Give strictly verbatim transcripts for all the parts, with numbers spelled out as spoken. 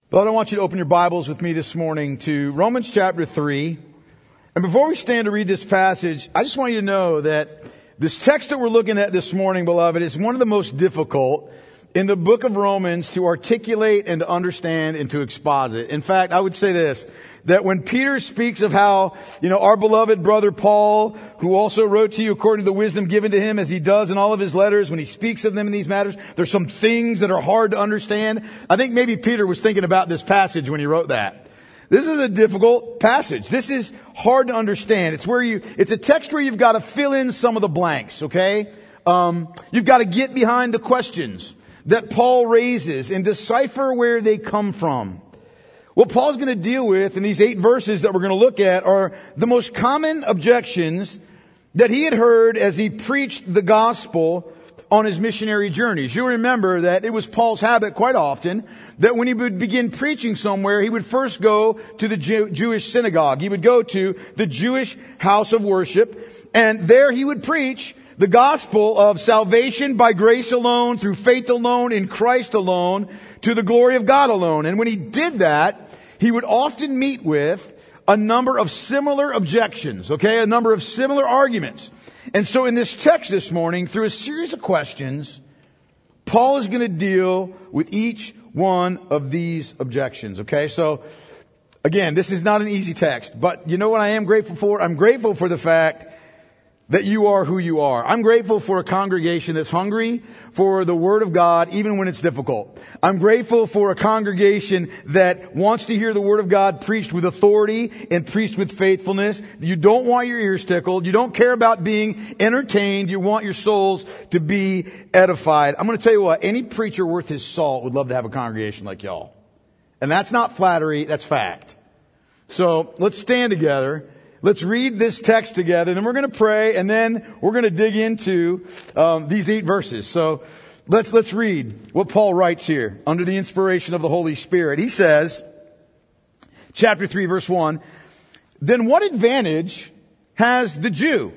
But I want you to open your Bibles with me this morning to Romans chapter three. And before we stand to read this passage, I just want you to know that this text that we're looking at this morning, beloved, is one of the most difficult in the book of Romans to articulate and to understand and to exposit. In fact, I would say this, that when Peter speaks of how, you know, our beloved brother Paul, who also wrote to you according to the wisdom given to him, as he does in all of his letters, when he speaks of them in these matters, there's some things that are hard to understand. I think maybe Peter was thinking about this passage when he wrote that. This is a difficult passage. This is hard to understand. It's where you, it's a text where you've got to fill in some of the blanks, okay? Um, you've got to get behind the questions that Paul raises and decipher where they come from. What Paul's going to deal with in these eight verses that we're going to look at are the most common objections that he had heard as he preached the gospel on his missionary journeys. You'll remember that it was Paul's habit quite often that when he would begin preaching somewhere, he would first go to the Jew- Jewish synagogue. He would go to the Jewish house of worship, and there he would preach the gospel of salvation by grace alone, through faith alone, in Christ alone, to the glory of God alone. And when he did that, he would often meet with a number of similar objections, okay, a number of similar arguments. And so in this text this morning, through a series of questions, Paul is going to deal with each one of these objections, okay? So, again, this is not an easy text, but you know what I am grateful for? I'm grateful for the fact that you are who you are. I'm grateful for a congregation that's hungry for the Word of God, even when it's difficult. I'm grateful for a congregation that wants to hear the Word of God preached with authority and preached with faithfulness. You don't want your ears tickled. You don't care about being entertained. You want your souls to be edified. I'm going to tell you what, any preacher worth his salt would love to have a congregation like y'all. And that's not flattery, that's fact. So let's stand together. Let's read this text together, and then we're going to pray, and then we're going to dig into um, these eight verses. So let's let's read what Paul writes here under the inspiration of the Holy Spirit. He says, chapter three, verse one, "Then what advantage has the Jew?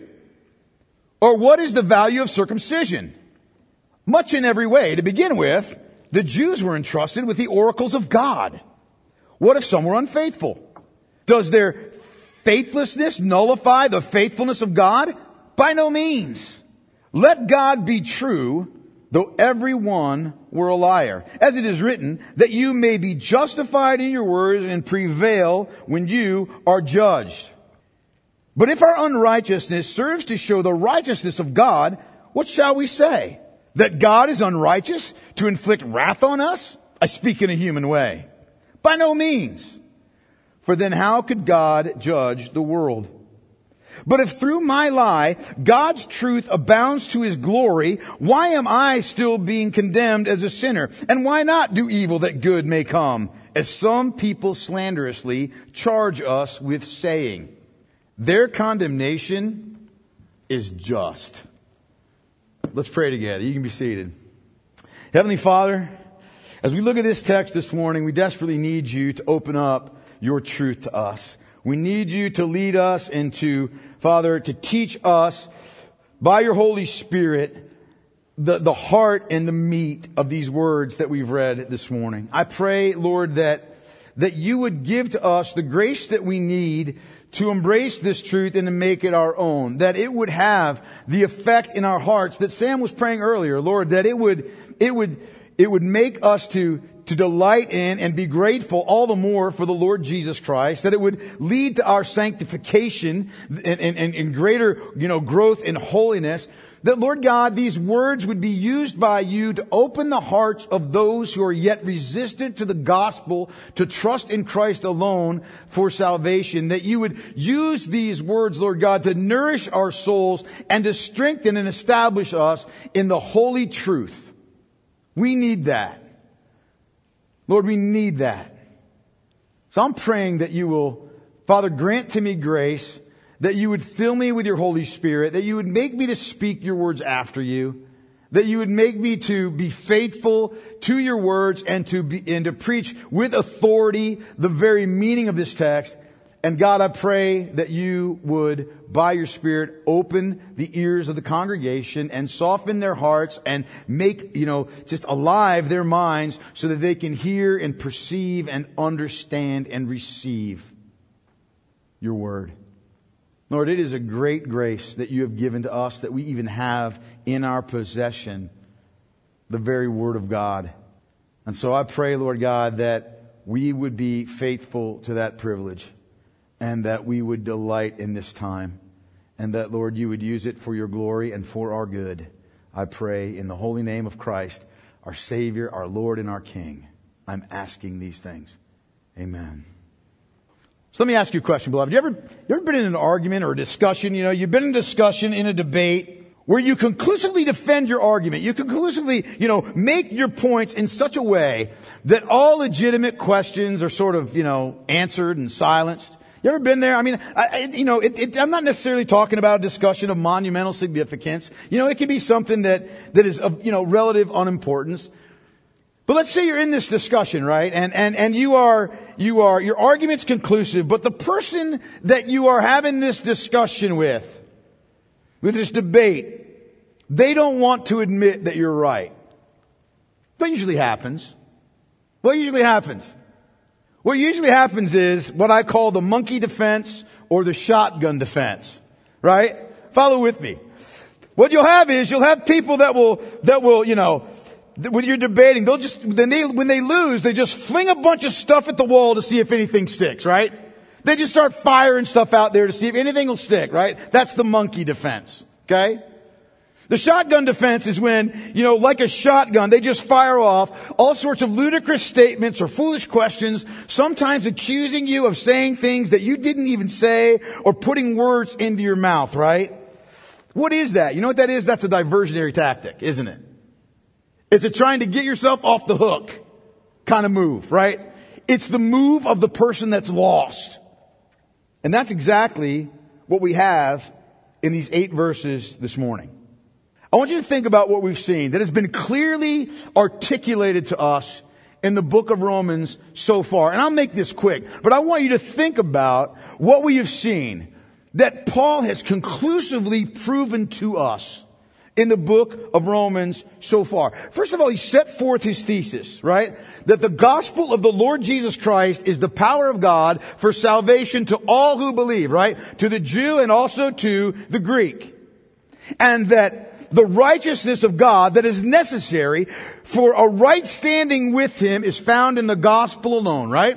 Or what is the value of circumcision? Much in every way. To begin with, the Jews were entrusted with the oracles of God. What if some were unfaithful? Does their faithlessness nullify the faithfulness of God? By no means. Let God be true, though every one were a liar. As it is written, that you may be justified in your words and prevail when you are judged. But if our unrighteousness serves to show the righteousness of God, what shall we say? That God is unrighteous to inflict wrath on us? I speak in a human way. By no means. For then how could God judge the world? But if through my lie God's truth abounds to His glory, why am I still being condemned as a sinner? And why not do evil that good may come? As some people slanderously charge us with saying, their condemnation is just." Let's pray together. You can be seated. Heavenly Father, as we look at this text this morning, we desperately need you to open up your truth to us. We need you to lead us and to, Father, to teach us by your Holy Spirit the, the heart and the meat of these words that we've read this morning. I pray, Lord, that, that you would give to us the grace that we need to embrace this truth and to make it our own. That it would have the effect in our hearts that Sam was praying earlier, Lord, that it would, it would, it would make us to to delight in and be grateful all the more for the Lord Jesus Christ, that it would lead to our sanctification and, and, and greater, you know, growth in holiness, that, Lord God, these words would be used by you to open the hearts of those who are yet resistant to the gospel to trust in Christ alone for salvation, that you would use these words, Lord God, to nourish our souls and to strengthen and establish us in the holy truth. We need that. Lord, we need that. So I'm praying that you will, Father, grant to me grace, that you would fill me with your Holy Spirit, that you would make me to speak your words after you, that you would make me to be faithful to your words and to be, and to preach with authority the very meaning of this text, And God, I pray that you would, by your Spirit, open the ears of the congregation and soften their hearts and make, you know, just alive their minds so that they can hear and perceive and understand and receive your word. Lord, it is a great grace that you have given to us that we even have in our possession the very word of God. And so I pray, Lord God, that we would be faithful to that privilege. And that we would delight in this time. And that, Lord, you would use it for your glory and for our good. I pray in the holy name of Christ, our Savior, our Lord, and our King. I'm asking these things. Amen. So let me ask you a question, beloved. You ever, you ever been in an argument or a discussion? You know, you've been in a discussion, in a debate, where you conclusively defend your argument. You conclusively, you know, make your points in such a way that all legitimate questions are sort of, you know, answered and silenced. You ever been there? I mean, I, you know, it, it, I'm not necessarily talking about a discussion of monumental significance. You know, it could be something that, that is of, you know, relative unimportance. But let's say you're in this discussion, right? And, and, and you are, you are, your argument's conclusive, but the person that you are having this discussion with, with this debate, they don't want to admit that you're right. What usually happens? What usually happens? What usually happens is what I call the monkey defense or the shotgun defense, right? Follow with me. What you'll have is you'll have people that will, that will, you know, when you're debating, they'll just, then they, when they lose, they just fling a bunch of stuff at the wall to see if anything sticks, right? They just start firing stuff out there to see if anything will stick, right? That's the monkey defense, okay? The shotgun defense is when, you know, like a shotgun, they just fire off all sorts of ludicrous statements or foolish questions, sometimes accusing you of saying things that you didn't even say or putting words into your mouth, right? What is that? You know what that is? That's a diversionary tactic, isn't it? It's a trying to get yourself off the hook kind of move, right? It's the move of the person that's lost. And that's exactly what we have in these eight verses this morning. I want you to think about what we've seen that has been clearly articulated to us in the book of Romans so far. And I'll make this quick, but I want you to think about what we have seen that Paul has conclusively proven to us in the book of Romans so far. First of all, he set forth his thesis, right? That the gospel of the Lord Jesus Christ is the power of God for salvation to all who believe, right? To the Jew and also to the Greek. And that the righteousness of God that is necessary for a right standing with Him is found in the gospel alone, right?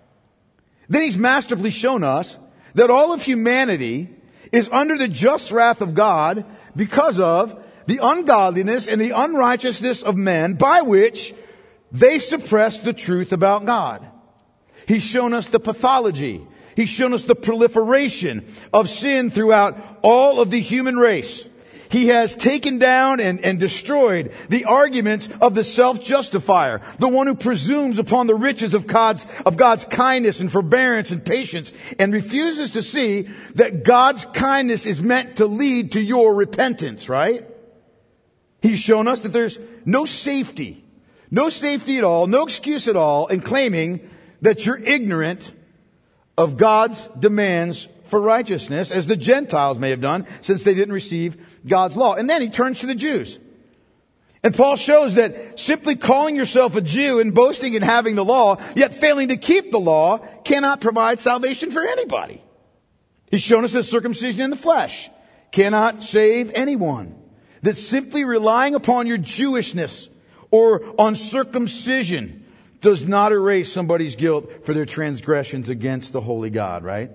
Then he's masterfully shown us that all of humanity is under the just wrath of God because of the ungodliness and the unrighteousness of men by which they suppress the truth about God. He's shown us the pathology. He's shown us the proliferation of sin throughout all of the human race. He has taken down and, and destroyed the arguments of the self-justifier, the one who presumes upon the riches of God's, of God's kindness and forbearance and patience and refuses to see that God's kindness is meant to lead to your repentance, right? He's shown us that there's no safety, no safety at all, no excuse at all in claiming that you're ignorant of God's demands for righteousness, as the Gentiles may have done, since they didn't receive God's law. And then he turns to the Jews. And Paul shows that simply calling yourself a Jew and boasting in having the law, yet failing to keep the law, cannot provide salvation for anybody. He's shown us that circumcision in the flesh cannot save anyone. That simply relying upon your Jewishness or on circumcision does not erase somebody's guilt for their transgressions against the holy God, right?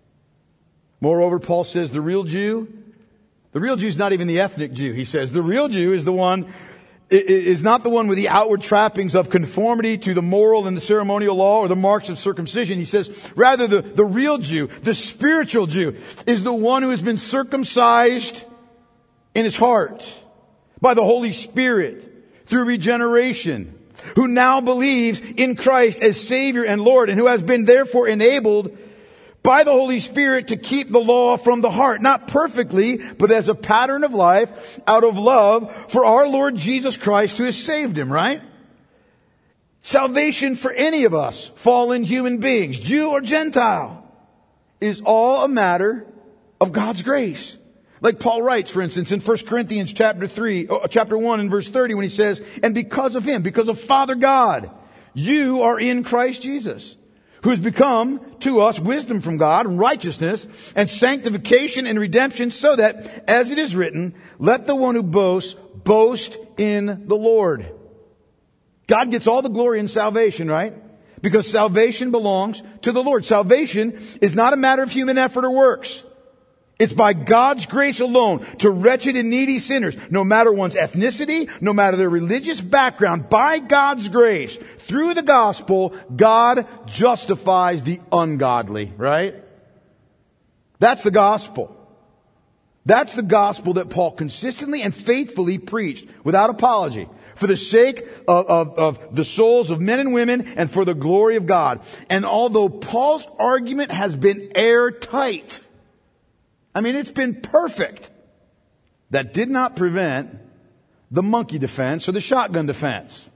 Moreover, Paul says the real Jew, the real Jew is not even the ethnic Jew. He says the real Jew is the one, is not the one with the outward trappings of conformity to the moral and the ceremonial law or the marks of circumcision. He says rather the, the real Jew, the spiritual Jew, is the one who has been circumcised in his heart by the Holy Spirit through regeneration, who now believes in Christ as Savior and Lord, and who has been therefore enabled by the Holy Spirit to keep the law from the heart, not perfectly, but as a pattern of life out of love for our Lord Jesus Christ who has saved him, right? Salvation for any of us, fallen human beings, Jew or Gentile. is all a matter of God's grace. Like Paul writes, for instance, in First Corinthians chapter three, chapter one and verse thirty, when he says, and because of him, because of Father God, you are in Christ Jesus, who has become to us wisdom from God and righteousness and sanctification and redemption, so that, as it is written, let the one who boasts boast in the Lord. God gets all the glory in salvation, right? Because salvation belongs to the Lord. Salvation is not a matter of human effort or works. It's by God's grace alone to wretched and needy sinners, no matter one's ethnicity, no matter their religious background. By God's grace, through the gospel, God justifies the ungodly, right? That's the gospel. That's the gospel that Paul consistently and faithfully preached without apology, for the sake of, of, of the souls of men and women and for the glory of God. And although Paul's argument has been airtight, I mean, it's been perfect, that did not prevent the monkey defense or the shotgun defense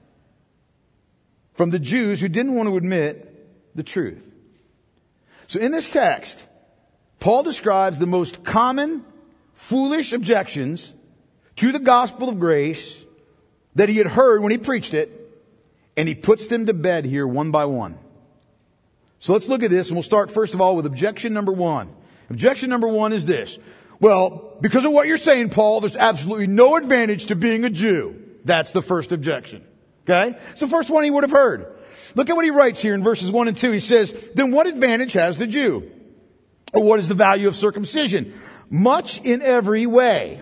from the Jews who didn't want to admit the truth. So in this text, Paul describes the most common foolish objections to the gospel of grace that he had heard when he preached it, and he puts them to bed here one by one. So let's look at this, and we'll start first of all with objection number one. Objection number one is this. Well, because of what you're saying, Paul, there's absolutely no advantage to being a Jew. That's the first objection. Okay? It's the first one he would have heard. Look at what he writes here in verses one and two. He says, then what advantage has the Jew? Or what is the value of circumcision? Much in every way.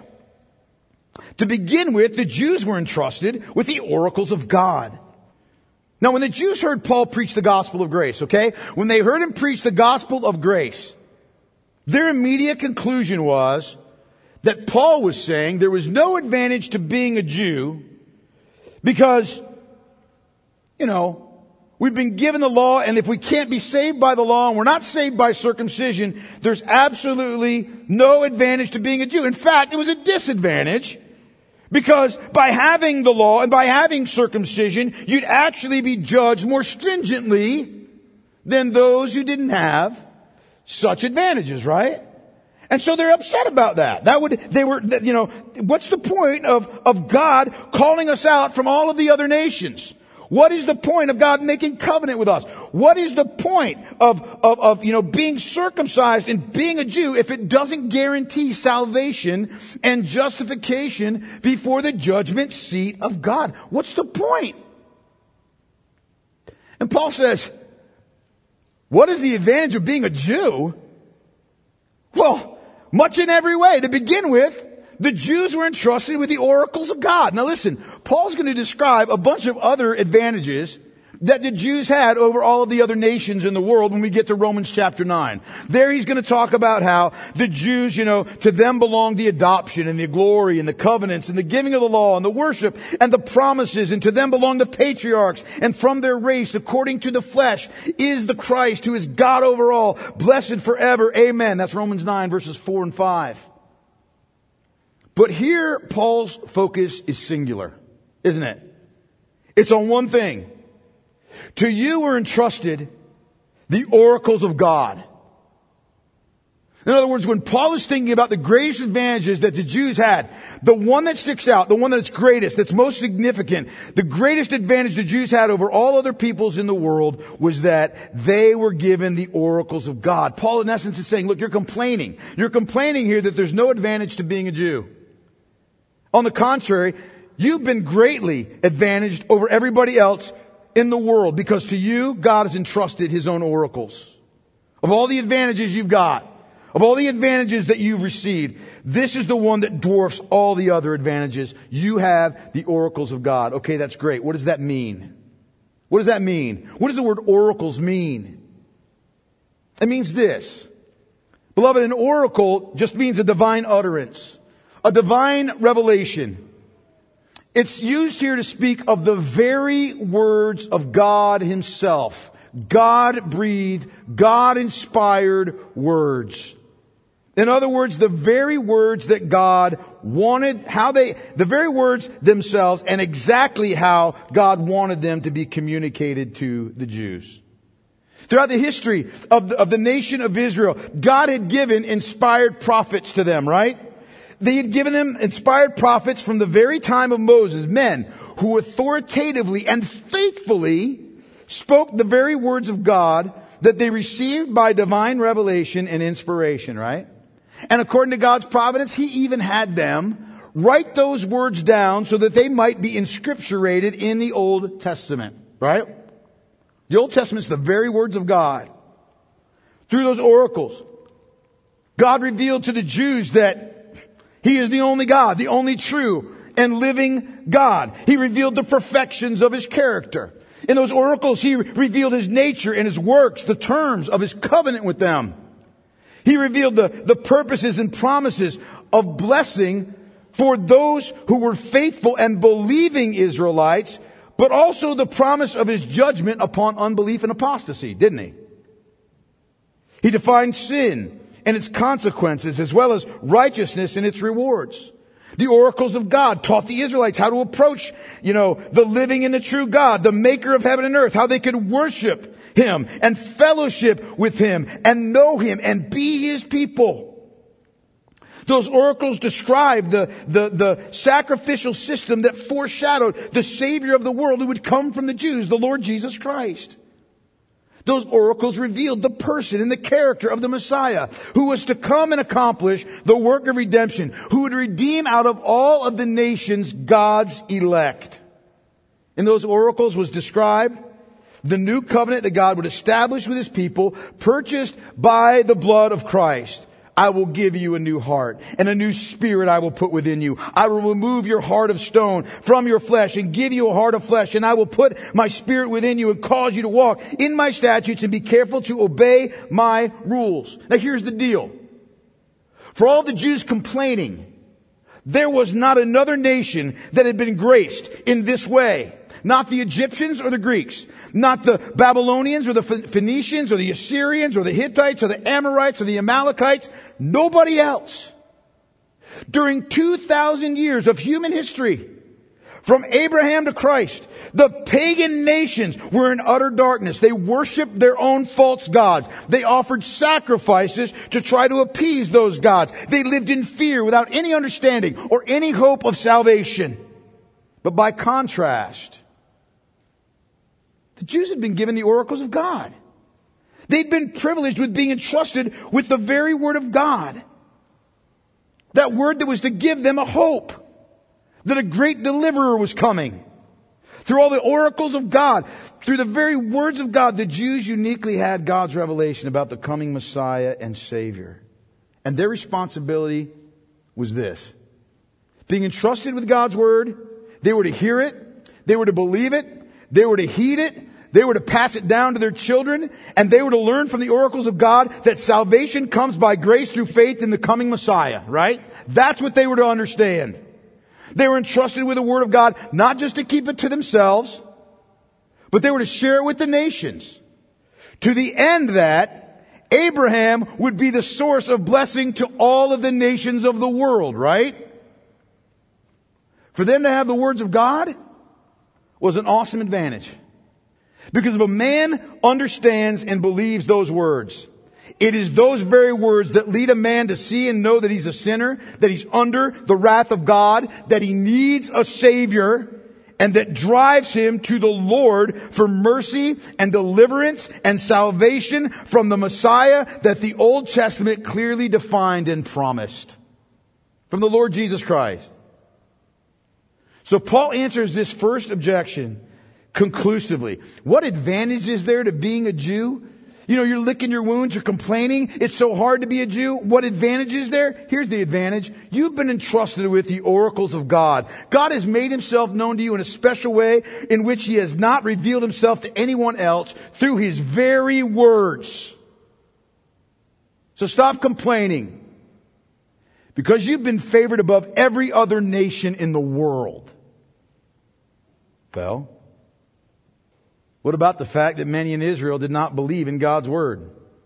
To begin with, the Jews were entrusted with the oracles of God. Now, when the Jews heard Paul preach the gospel of grace, okay? When they heard him preach the gospel of grace, their immediate conclusion was that Paul was saying there was no advantage to being a Jew because, you know, we've been given the law, and if we can't be saved by the law and we're not saved by circumcision, there's absolutely no advantage to being a Jew. In fact, it was a disadvantage because by having the law and by having circumcision, you'd actually be judged more stringently than those who didn't have such advantages, right? And so they're upset about that. That would, they were, you know, what's the point of, of God calling us out from all of the other nations? What is the point of God making covenant with us? What is the point of, of, of, you know, being circumcised and being a Jew if it doesn't guarantee salvation and justification before the judgment seat of God? What's the point? And Paul says, what is the advantage of being a Jew? Well, much in every way. To begin with, the Jews were entrusted with the oracles of God. Now listen, Paul's going to describe a bunch of other advantages that the Jews had over all of the other nations in the world when we get to Romans chapter nine. There he's going to talk about how the Jews, you know, to them belonged the adoption and the glory and the covenants and the giving of the law and the worship and the promises, and to them belong the patriarchs, and from their race, according to the flesh, is the Christ, who is God over all, blessed forever. Amen. That's Romans nine verses four and five. But here Paul's focus is singular, isn't it? It's on one thing. To you were entrusted the oracles of God. In other words, when Paul is thinking about the greatest advantages that the Jews had, the one that sticks out, the one that's greatest, that's most significant, the greatest advantage the Jews had over all other peoples in the world was that they were given the oracles of God. Paul, in essence, is saying, look, you're complaining. You're complaining here that there's no advantage to being a Jew. On the contrary, you've been greatly advantaged over everybody else in the world, because to you, God has entrusted His own oracles. Of all the advantages you've got, of all the advantages that you've received, this is the one that dwarfs all the other advantages. You have the oracles of God. Okay, that's great. What does that mean? What does that mean? What does the word oracles mean? It means this. Beloved, an oracle just means a divine utterance, a divine revelation. It's used here to speak of the very words of God Himself. God-breathed, God-inspired words. In other words, the very words that God wanted, how they, the very words themselves, and exactly how God wanted them to be communicated to the Jews. Throughout the history of the, of the nation of Israel, God had given inspired prophets to them, right? They had given them inspired prophets from the very time of Moses, men who authoritatively and faithfully spoke the very words of God that they received by divine revelation and inspiration, right? And according to God's providence, He even had them write those words down so that they might be inscripturated in the Old Testament, right? The Old Testament is the very words of God. Through those oracles, God revealed to the Jews that He is the only God, the only true and living God. He revealed the perfections of His character. In those oracles, He revealed His nature and His works, the terms of His covenant with them. He revealed the, the purposes and promises of blessing for those who were faithful and believing Israelites, but also the promise of His judgment upon unbelief and apostasy, didn't He? He defined sin and its consequences, as well as righteousness and its rewards. The oracles of God taught the Israelites how to approach, you know, the living and the true God, the maker of heaven and earth, how they could worship Him and fellowship with Him and know Him and be His people. Those oracles described the, the, the sacrificial system that foreshadowed the Savior of the world who would come from the Jews, the Lord Jesus Christ. Those oracles revealed the person and the character of the Messiah, who was to come and accomplish the work of redemption, who would redeem out of all of the nations God's elect. In those oracles was described the new covenant that God would establish with His people, purchased by the blood of Christ. I will give you a new heart, and a new spirit I will put within you. I will remove your heart of stone from your flesh and give you a heart of flesh, and I will put my spirit within you and cause you to walk in my statutes and be careful to obey my rules. Now here's the deal. For all the Jews complaining, there was not another nation that had been graced in this way. Not the Egyptians or the Greeks. Not the Babylonians or the Phoenicians or the Assyrians or the Hittites or the Amorites or the Amalekites. Nobody else. During two thousand years of human history, from Abraham to Christ, the pagan nations were in utter darkness. They worshiped their own false gods. They offered sacrifices to try to appease those gods. They lived in fear without any understanding or any hope of salvation. But by contrast, the Jews had been given the oracles of God. They'd been privileged with being entrusted with the very word of God. That word that was to give them a hope that a great deliverer was coming. Through all the oracles of God, through the very words of God, the Jews uniquely had God's revelation about the coming Messiah and Savior. And their responsibility was this. Being entrusted with God's word, they were to hear it, they were to believe it, they were to heed it, they were to pass it down to their children, and they were to learn from the oracles of God that salvation comes by grace through faith in the coming Messiah, right? That's what they were to understand. They were entrusted with the word of God, not just to keep it to themselves, but they were to share it with the nations. To the end that Abraham would be the source of blessing to all of the nations of the world, right? For them to have the words of God was an awesome advantage. Because if a man understands and believes those words, it is those very words that lead a man to see and know that he's a sinner, that he's under the wrath of God, that he needs a Savior, and that drives him to the Lord for mercy and deliverance and salvation from the Messiah that the Old Testament clearly defined and promised. From the Lord Jesus Christ. So Paul answers this first objection conclusively. What advantage is there to being a Jew? You know, you're licking your wounds, you're complaining, it's so hard to be a Jew. What advantage is there? Here's the advantage. You've been entrusted with the oracles of God. God has made Himself known to you in a special way in which He has not revealed Himself to anyone else through His very words. So stop complaining. Because you've been favored above every other nation in the world. Well, what about the fact that many in Israel did not believe in God's word?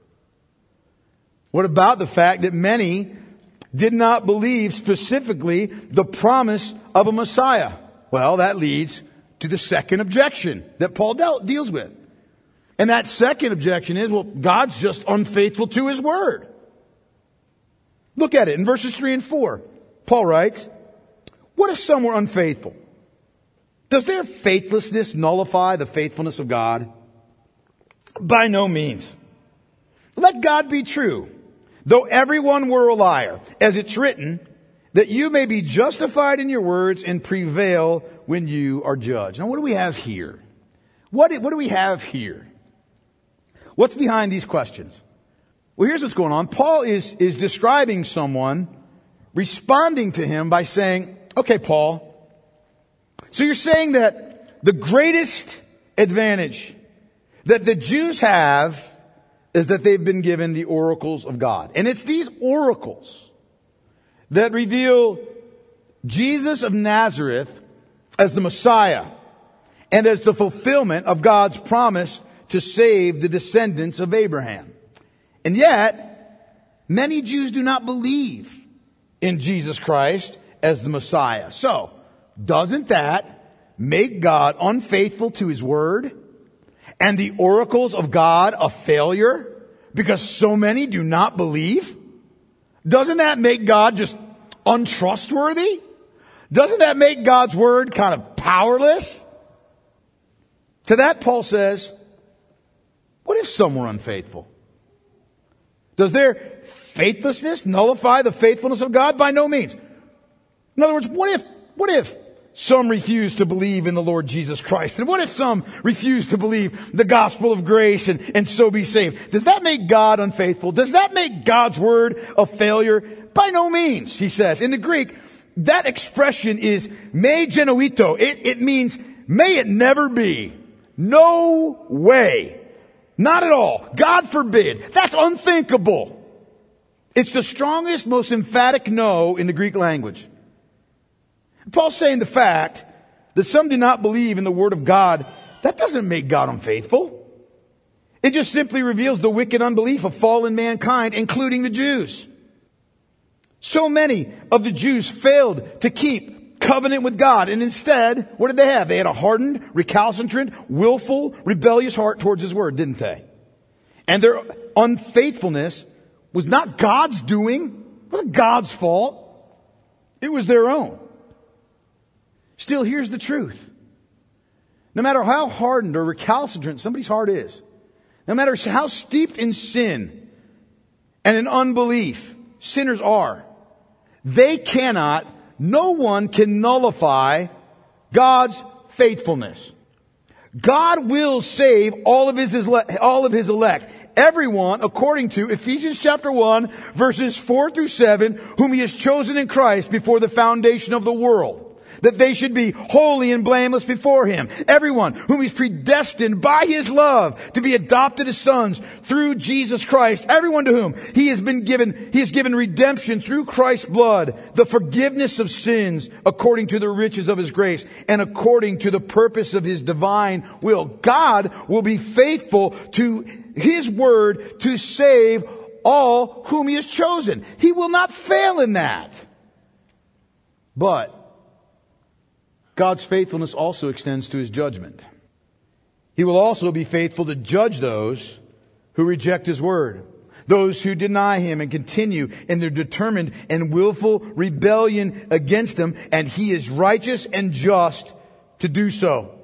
What about the fact that many did not believe specifically the promise of a Messiah? Well, that leads to the second objection that Paul dealt, deals with. And that second objection is, well, God's just unfaithful to His word. Look at it in verses three and four. Paul writes, what if some were unfaithful? Does their faithlessness nullify the faithfulness of God? By no means. Let God be true, though everyone were a liar, as it's written, that you may be justified in your words and prevail when you are judged. Now, what do we have here? What do, what do we have here? What's behind these questions? Well, here's what's going on. Paul is, is describing someone, responding to him by saying, okay, Paul, so you're saying that the greatest advantage that the Jews have is that they've been given the oracles of God. And it's these oracles that reveal Jesus of Nazareth as the Messiah and as the fulfillment of God's promise to save the descendants of Abraham. And yet, many Jews do not believe in Jesus Christ as the Messiah. So, doesn't that make God unfaithful to His word and the oracles of God a failure because so many do not believe? Doesn't that make God just untrustworthy? Doesn't that make God's word kind of powerless? To that, Paul says, what if some were unfaithful? Does their faithlessness nullify the faithfulness of God? By no means. In other words, what if, what if some refuse to believe in the Lord Jesus Christ? And what if some refuse to believe the gospel of grace and, and so be saved? Does that make God unfaithful? Does that make God's word a failure? By no means, he says. In the Greek, that expression is me genoito. It, it means may it never be. No way. Not at all. God forbid. That's unthinkable. It's the strongest, most emphatic no in the Greek language. Paul's saying the fact that some do not believe in the word of God, that doesn't make God unfaithful. It just simply reveals the wicked unbelief of fallen mankind, including the Jews. So many of the Jews failed to keep covenant with God, and instead, what did they have? They had a hardened, recalcitrant, willful, rebellious heart towards His word, didn't they? And their unfaithfulness was not God's doing. It wasn't God's fault. It was their own. Still, here's the truth. No matter how hardened or recalcitrant somebody's heart is, no matter how steeped in sin and in unbelief sinners are, they cannot, no one can nullify God's faithfulness. God will save all of his, all of his elect. Everyone, according to Ephesians chapter one, verses four through seven, whom He has chosen in Christ before the foundation of the world, that they should be holy and blameless before Him. Everyone whom He's predestined by His love to be adopted as sons through Jesus Christ. Everyone to whom He has been given, He has given redemption through Christ's blood, the forgiveness of sins according to the riches of His grace and according to the purpose of His divine will. God will be faithful to His word to save all whom He has chosen. He will not fail in that. But God's faithfulness also extends to His judgment. He will also be faithful to judge those who reject His word, those who deny Him and continue in their determined and willful rebellion against Him, and He is righteous and just to do so.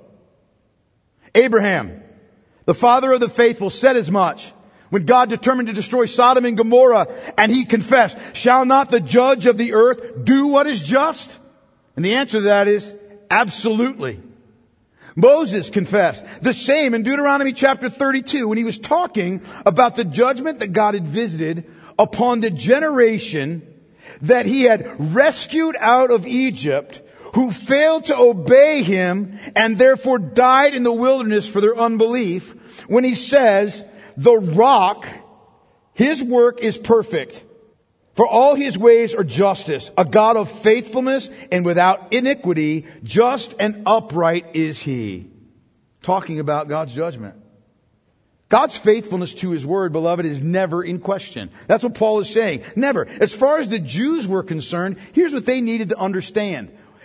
Abraham, the father of the faithful, said as much when God determined to destroy Sodom and Gomorrah, and he confessed, "Shall not the judge of the earth do what is just?" And the answer to that is absolutely. Moses confessed the same in Deuteronomy chapter thirty-two when he was talking about the judgment that God had visited upon the generation that He had rescued out of Egypt, who failed to obey Him and therefore died in the wilderness for their unbelief, when He says, the rock, His work is perfect. For all His ways are justice, a God of faithfulness and without iniquity, just and upright is He. Talking about God's judgment. God's faithfulness to His word, beloved, is never in question. That's what Paul is saying. Never. As far as the Jews were concerned, here's what they needed to understand.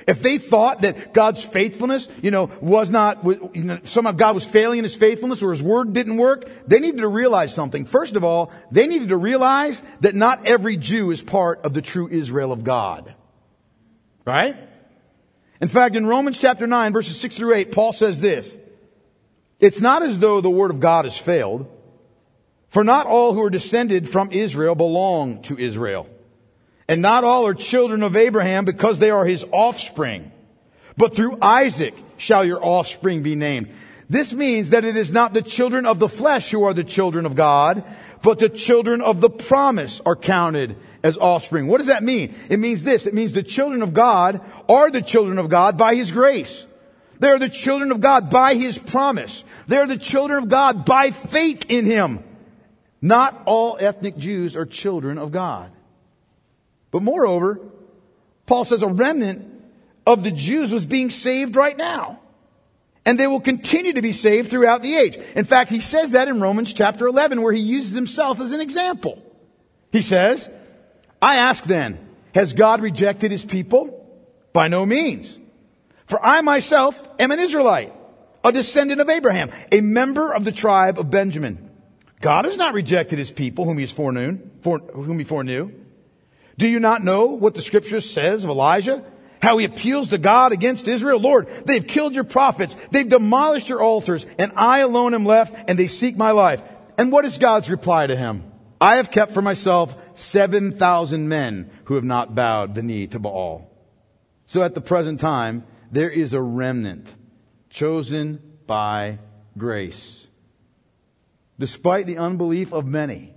if they thought that God's faithfulness, you know, was not, you know, somehow God was failing in His faithfulness or His word didn't work, they needed to realize something. First of all, they needed to realize that not every Jew is part of the true Israel of God. Right? In fact, in Romans chapter nine, verses six through eight, Paul says this: it's not as though the word of God has failed, for not all who are descended from Israel belong to Israel. And not all are children of Abraham because they are his offspring. But through Isaac shall your offspring be named. This means that it is not the children of the flesh who are the children of God, but the children of the promise are counted as offspring. What does that mean? It means this. It means the children of God are the children of God by His grace. They are the children of God by His promise. They are the children of God by faith in Him. Not all ethnic Jews are children of God. But moreover, Paul says a remnant of the Jews was being saved right now. And they will continue to be saved throughout the age. In fact, he says that in Romans chapter eleven, where he uses himself as an example. He says, I ask then, has God rejected His people? By no means. For I myself am an Israelite, a descendant of Abraham, a member of the tribe of Benjamin. God has not rejected His people whom He has foreknown, fore, whom He foreknew. Do you not know what the Scripture says of Elijah? How he appeals to God against Israel? Lord, they've killed your prophets. They've demolished your altars. And I alone am left, and they seek my life. And what is God's reply to him? I have kept for myself seven thousand men who have not bowed the knee to Baal. So at the present time, there is a remnant chosen by grace. Despite the unbelief of many,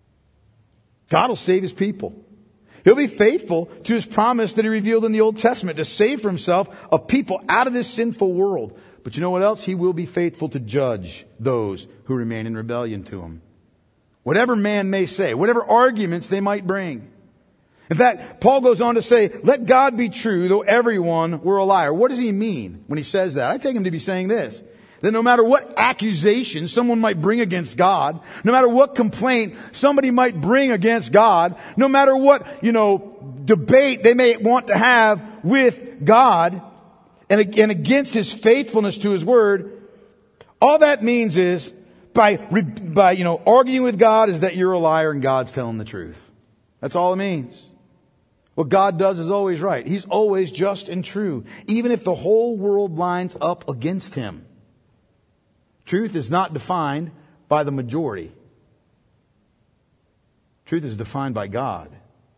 God will save His people. He'll be faithful to His promise that He revealed in the Old Testament to save for Himself a people out of this sinful world. But you know what else? He will be faithful to judge those who remain in rebellion to Him. Whatever man may say, whatever arguments they might bring. In fact, Paul goes on to say, let God be true, though everyone were a liar. What does he mean when he says that? I take him to be saying this: that no matter what accusation someone might bring against God, no matter what complaint somebody might bring against God, no matter what, you know, debate they may want to have with God and, and against His faithfulness to His word, all that means is by, by, you know, arguing with God is that you're a liar and God's telling the truth. That's all it means. What God does is always right. He's always just and true, even if the whole world lines up against Him. Truth is not defined by the majority. Truth is defined by God.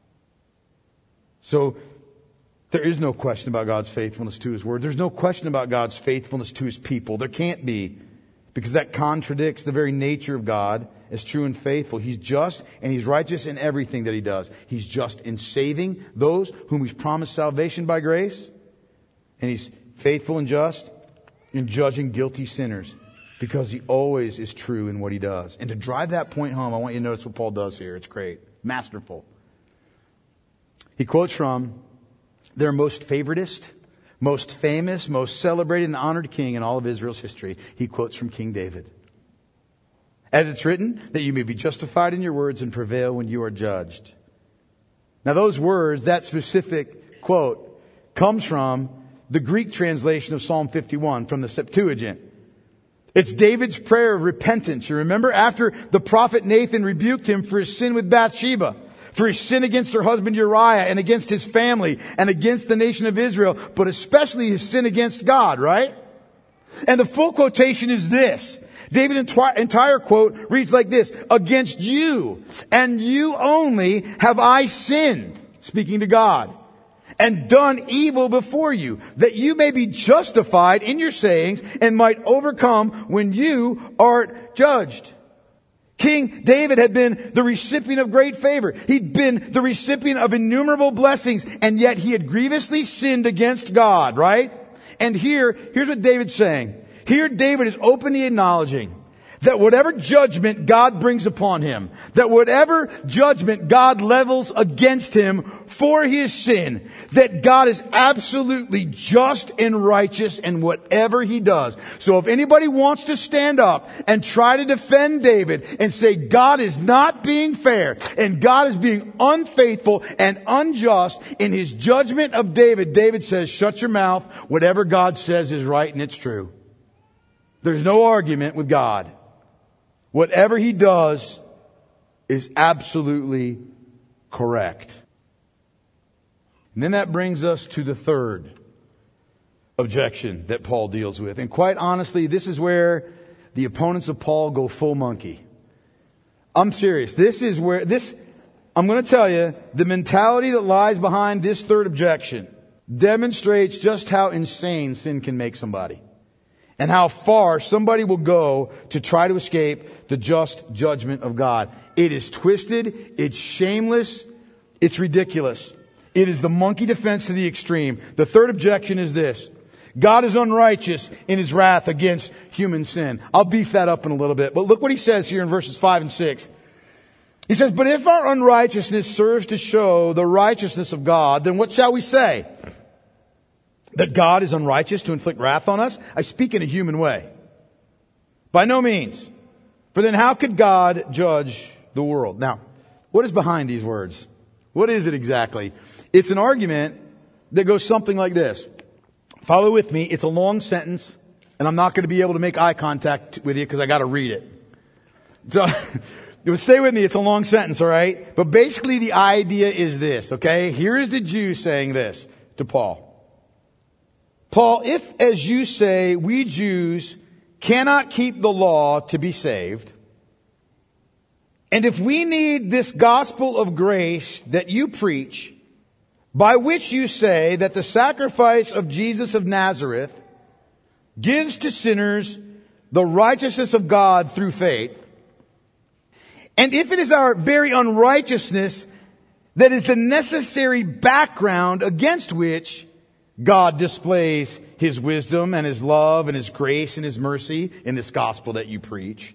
So there is no question about God's faithfulness to His word. There's no question about God's faithfulness to His people. There can't be, because that contradicts the very nature of God as true and faithful. He's just and He's righteous in everything that He does. He's just in saving those whom He's promised salvation by grace. And He's faithful and just in judging guilty sinners, because He always is true in what He does. And to drive that point home, I want you to notice what Paul does here. It's great. Masterful. He quotes from their most favoritist, most famous, most celebrated and honored king in all of Israel's history. He quotes from King David. As it's written, that you may be justified in your words and prevail when you are judged. Now those words, that specific quote, comes from the Greek translation of Psalm fifty-one from the Septuagint. It's David's prayer of repentance. You remember, after the prophet Nathan rebuked him for his sin with Bathsheba, for his sin against her husband Uriah and against his family and against the nation of Israel, but especially his sin against God, right? And the full quotation is this. David's entire quote reads like this: against you and you only have I sinned, speaking to God, and done evil before you, that you may be justified in your sayings and might overcome when you art judged. King David had been the recipient of great favor. He'd been the recipient of innumerable blessings, and yet he had grievously sinned against God, right? And here, here's what David's saying. Here David is openly acknowledging that whatever judgment God brings upon him, that whatever judgment God levels against him for his sin, that God is absolutely just and righteous in whatever he does. So if anybody wants to stand up and try to defend David and say God is not being fair and God is being unfaithful and unjust in his judgment of David, David says, shut your mouth. Whatever God says is right and it's true. There's no argument with God. Whatever he does is absolutely correct. And then that brings us to the third objection that Paul deals with. And quite honestly, this is where the opponents of Paul go full monkey. I'm serious. This is where, this, I'm going to tell you, the mentality that lies behind this third objection demonstrates just how insane sin can make somebody. And how far somebody will go to try to escape the just judgment of God. It is twisted, it's shameless, it's ridiculous. It is the monkey defense to the extreme. The third objection is this: God is unrighteous in his wrath against human sin. I'll beef that up in a little bit, but look what he says here in verses five and six. He says, but if our unrighteousness serves to show the righteousness of God, then what shall we say? That God is unrighteous to inflict wrath on us? I speak in a human way. By no means. For then how could God judge the world? Now, what is behind these words? What is it exactly? It's an argument that goes something like this. Follow with me. It's a long sentence, and I'm not going to be able to make eye contact with you because I got to read it. So, stay with me. It's a long sentence, all right? But basically the idea is this, okay? Here is the Jew saying this to Paul. Paul, if, as you say, we Jews cannot keep the law to be saved, and if we need this gospel of grace that you preach, by which you say that the sacrifice of Jesus of Nazareth gives to sinners the righteousness of God through faith, and if it is our very unrighteousness that is the necessary background against which God displays his wisdom and his love and his grace and his mercy in this gospel that you preach,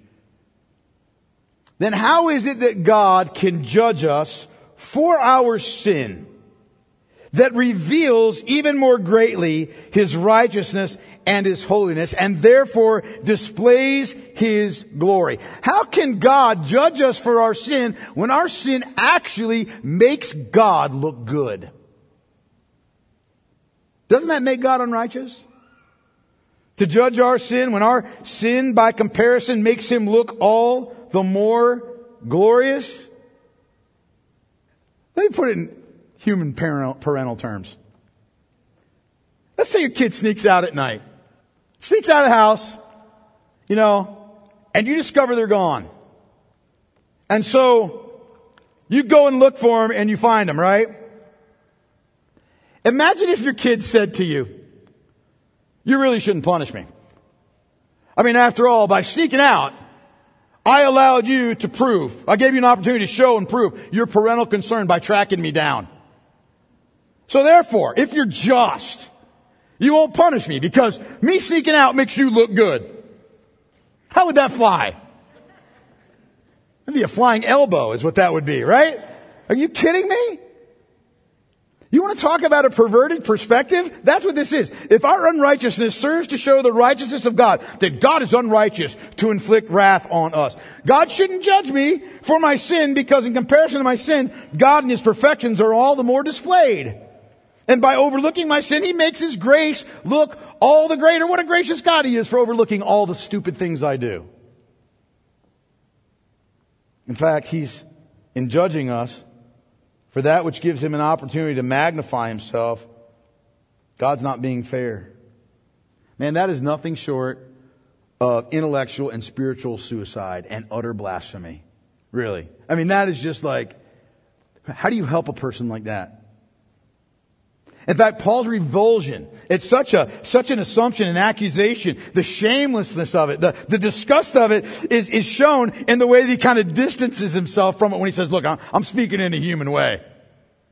then how is it that God can judge us for our sin that reveals even more greatly his righteousness and his holiness and therefore displays his glory? How can God judge us for our sin when our sin actually makes God look good? Doesn't that make God unrighteous? To judge our sin when our sin by comparison makes him look all the more glorious? Let me put it in human parental, parental terms. Let's say your kid sneaks out at night. Sneaks out of the house, you know, and you discover they're gone. And so you go and look for them and you find them, right? Imagine if your kid said to you, you really shouldn't punish me. I mean, after all, by sneaking out, I allowed you to prove, I gave you an opportunity to show and prove your parental concern by tracking me down. So therefore, if you're just, you won't punish me because me sneaking out makes you look good. How would that fly? That'd be a flying elbow is what that would be, right? Are you kidding me? You want to talk about a perverted perspective? That's what this is. If our unrighteousness serves to show the righteousness of God, that God is unrighteous to inflict wrath on us. God shouldn't judge me for my sin because in comparison to my sin, God and his perfections are all the more displayed. And by overlooking my sin, he makes his grace look all the greater. What a gracious God he is for overlooking all the stupid things I do. In fact, he's, in judging us, for that which gives him an opportunity to magnify himself, God's not being fair. Man, that is nothing short of intellectual and spiritual suicide and utter blasphemy. Really. I mean, that is just like, how do you help a person like that? In fact, Paul's revulsion, it's such a, such an assumption, an accusation, the shamelessness of it, the, the disgust of it is, is shown in the way that he kind of distances himself from it when he says, look, I'm, I'm speaking in a human way.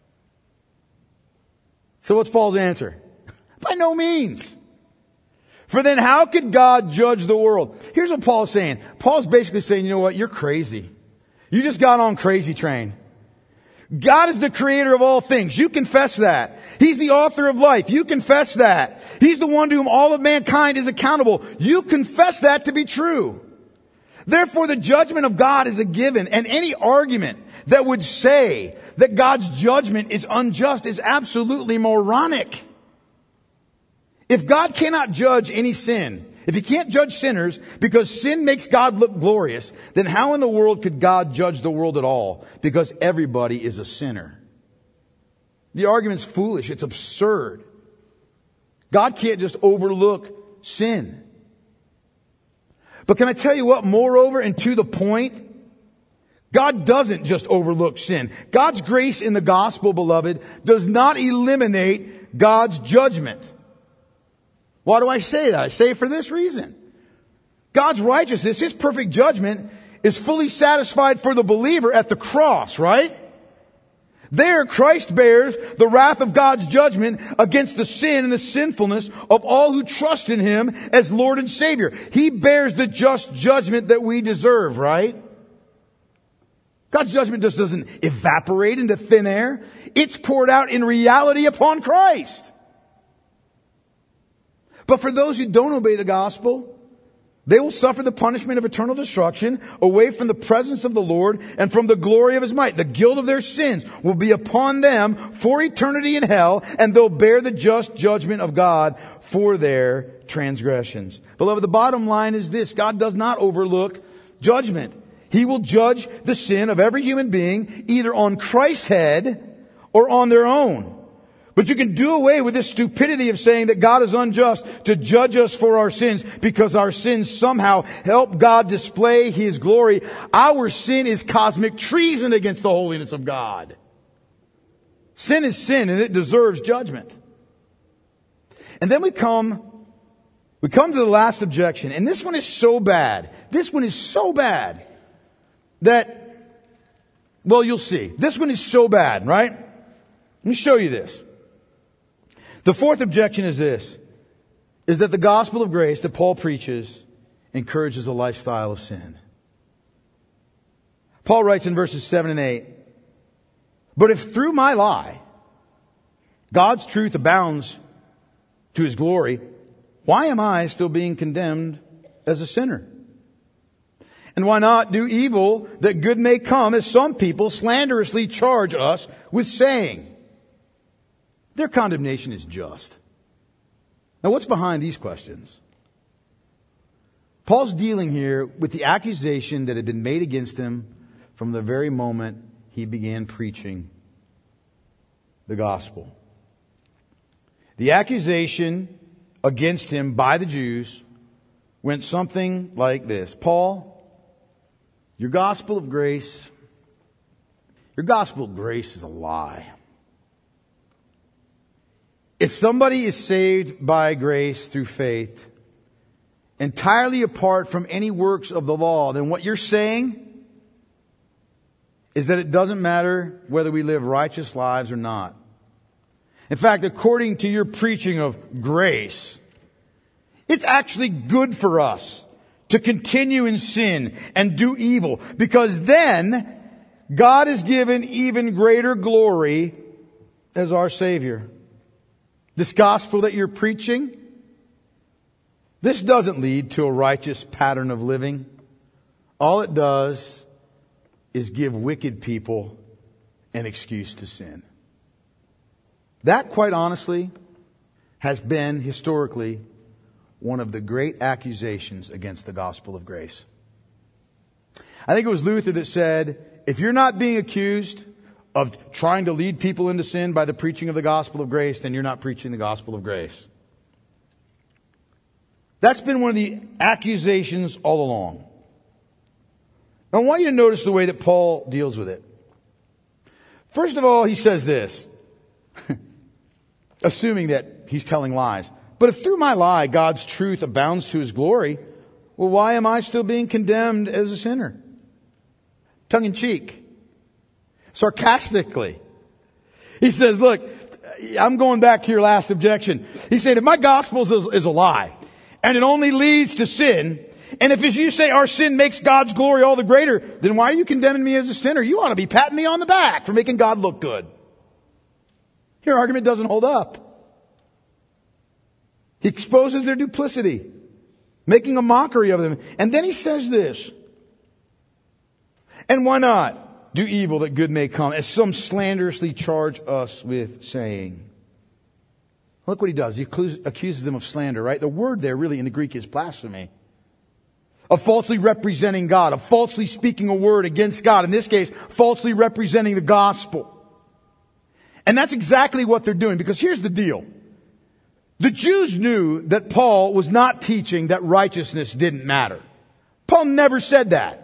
So what's Paul's answer? By no means. For then how could God judge the world? Here's what Paul's saying. Paul's basically saying, you know what? You're crazy. You just got on crazy train. God is the creator of all things. You confess that. He's the author of life. You confess that. He's the one to whom all of mankind is accountable. You confess that to be true. Therefore, the judgment of God is a given, and any argument that would say that God's judgment is unjust is absolutely moronic. If God cannot judge any sin, if He can't judge sinners because sin makes God look glorious, then how in the world could God judge the world at all? Because everybody is a sinner. The argument's foolish. It's absurd. God can't just overlook sin. But can I tell you what? Moreover, and to the point, God doesn't just overlook sin. God's grace in the gospel, beloved, does not eliminate God's judgment. Why do I say that? I say it for this reason. God's righteousness, His perfect judgment, is fully satisfied for the believer at the cross, right? There, Christ bears the wrath of God's judgment against the sin and the sinfulness of all who trust in Him as Lord and Savior. He bears the just judgment that we deserve, right? God's judgment just doesn't evaporate into thin air. It's poured out in reality upon Christ. But for those who don't obey the gospel, they will suffer the punishment of eternal destruction away from the presence of the Lord and from the glory of His might. The guilt of their sins will be upon them for eternity in hell, and they'll bear the just judgment of God for their transgressions. Beloved, the bottom line is this: God does not overlook judgment. He will judge the sin of every human being either on Christ's head or on their own. But you can do away with this stupidity of saying that God is unjust to judge us for our sins because our sins somehow help God display His glory. Our sin is cosmic treason against the holiness of God. Sin is sin, and it deserves judgment. And then we come, we come to the last objection. And this one is so bad. This one is so bad that, well, you'll see. This one is so bad, right? Let me show you this. The fourth objection is this, is that the gospel of grace that Paul preaches encourages a lifestyle of sin. Paul writes in verses seven and eight, "But if through my lie God's truth abounds to His glory, why am I still being condemned as a sinner? And why not do evil that good may come, as some people slanderously charge us with saying? Their condemnation is just." Now, what's behind these questions? Paul's dealing here with the accusation that had been made against him from the very moment he began preaching the gospel. The accusation against him by the Jews went something like this: Paul, your gospel of grace, your gospel of grace is a lie. If somebody is saved by grace through faith, entirely apart from any works of the law, then what you're saying is that it doesn't matter whether we live righteous lives or not. In fact, according to your preaching of grace, it's actually good for us to continue in sin and do evil, because then God is given even greater glory as our Savior. This gospel that you're preaching, this doesn't lead to a righteous pattern of living. All it does is give wicked people an excuse to sin. That, quite honestly, has been historically one of the great accusations against the gospel of grace. I think it was Luther that said, if you're not being accused of trying to lead people into sin by the preaching of the gospel of grace, then you're not preaching the gospel of grace. That's been one of the accusations all along. Now, I want you to notice the way that Paul deals with it. First of all, he says this, assuming that he's telling lies. But if through my lie God's truth abounds to His glory, well, why am I still being condemned as a sinner? Tongue in cheek. Sarcastically. He says, look, I'm going back to your last objection. He said, if my gospel is, is a lie, and it only leads to sin, and if as you say our sin makes God's glory all the greater, then why are you condemning me as a sinner? You ought to be patting me on the back for making God look good. Your argument doesn't hold up. He exposes their duplicity, making a mockery of them. And then he says this, and why not do evil that good may come, as some slanderously charge us with saying. Look what he does. He accuses them of slander, right? The word there really in the Greek is blasphemy. Of falsely representing God, of falsely speaking a word against God. In this case, falsely representing the gospel. And that's exactly what they're doing, because here's the deal. The Jews knew that Paul was not teaching that righteousness didn't matter. Paul never said that.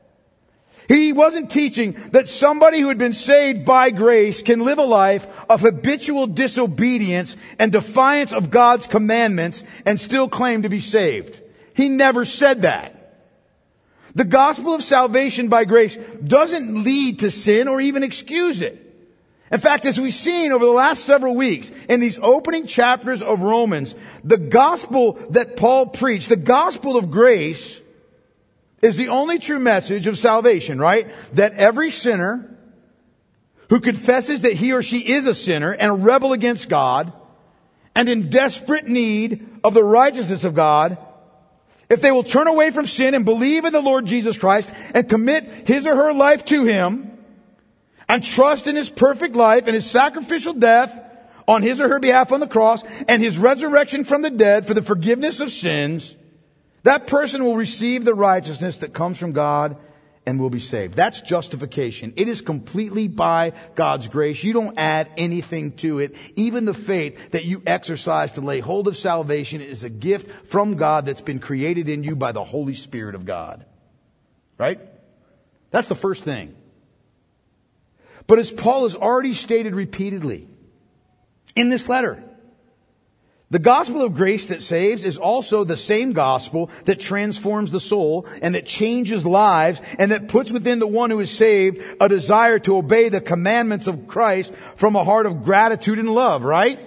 He wasn't teaching that somebody who had been saved by grace can live a life of habitual disobedience and defiance of God's commandments and still claim to be saved. He never said that. The gospel of salvation by grace doesn't lead to sin or even excuse it. In fact, as we've seen over the last several weeks in these opening chapters of Romans, the gospel that Paul preached, the gospel of grace, is the only true message of salvation, right? That every sinner who confesses that he or she is a sinner and a rebel against God and in desperate need of the righteousness of God, if they will turn away from sin and believe in the Lord Jesus Christ and commit his or her life to him and trust in his perfect life and his sacrificial death on his or her behalf on the cross and his resurrection from the dead for the forgiveness of sins, that person will receive the righteousness that comes from God and will be saved. That's justification. It is completely by God's grace. You don't add anything to it. Even the faith that you exercise to lay hold of salvation is a gift from God that's been created in you by the Holy Spirit of God. Right? That's the first thing. But as Paul has already stated repeatedly in this letter, the gospel of grace that saves is also the same gospel that transforms the soul and that changes lives and that puts within the one who is saved a desire to obey the commandments of Christ from a heart of gratitude and love, right?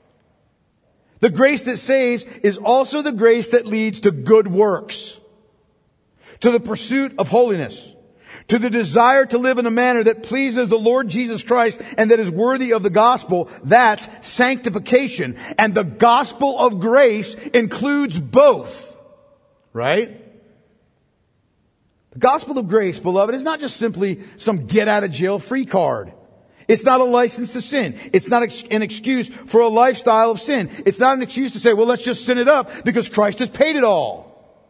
The grace that saves is also the grace that leads to good works, to the pursuit of holiness, to the desire to live in a manner that pleases the Lord Jesus Christ and that is worthy of the gospel. That's sanctification. And the gospel of grace includes both. Right? The gospel of grace, beloved, is not just simply some get out of jail free card. It's not a license to sin. It's not an excuse for a lifestyle of sin. It's not an excuse to say, well, let's just sin it up because Christ has paid it all.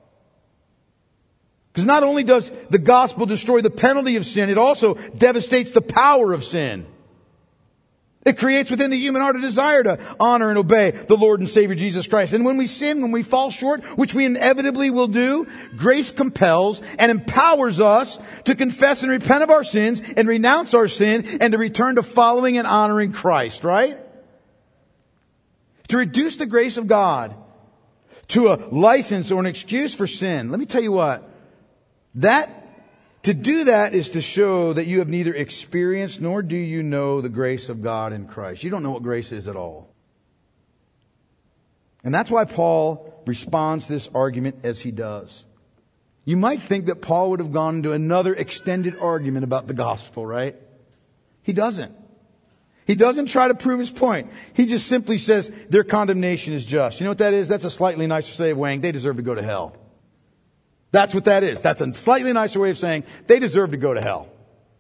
Because not only does the gospel destroy the penalty of sin, it also devastates the power of sin. It creates within the human heart a desire to honor and obey the Lord and Savior Jesus Christ. And when we sin, when we fall short, which we inevitably will do, grace compels and empowers us to confess and repent of our sins and renounce our sin and to return to following and honoring Christ, right? To reduce the grace of God to a license or an excuse for sin, let me tell you what. That, to do that is to show that you have neither experienced nor do you know the grace of God in Christ. You don't know what grace is at all. And that's why Paul responds to this argument as he does. You might think that Paul would have gone into another extended argument about the gospel, right? He doesn't. He doesn't try to prove his point. He just simply says their condemnation is just. You know what that is? That's a slightly nicer way of saying they deserve to go to hell. That's what that is. That's a slightly nicer way of saying they deserve to go to hell.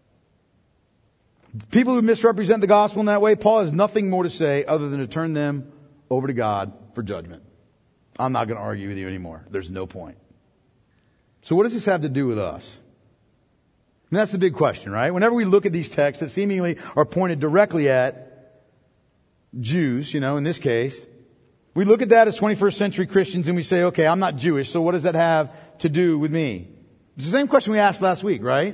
People who misrepresent the gospel in that way, Paul has nothing more to say other than to turn them over to God for judgment. I'm not going to argue with you anymore. There's no point. So what does this have to do with us? And that's the big question, right? Whenever we look at these texts that seemingly are pointed directly at Jews, you know, in this case, we look at that as twenty-first century Christians and we say, okay, I'm not Jewish, so what does that have to do with me? It's the same question we asked last week, right?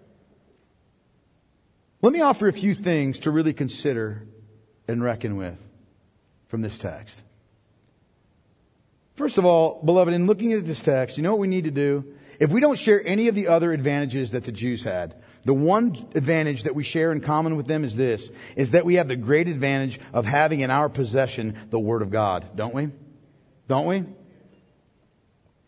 Let me offer a few things to really consider and reckon with from this text. First of all, beloved, in looking at this text, you know what we need to do? If we don't share any of the other advantages that the Jews had, the one advantage that we share in common with them is this, is that we have the great advantage of having in our possession the Word of God, don't we? Don't we?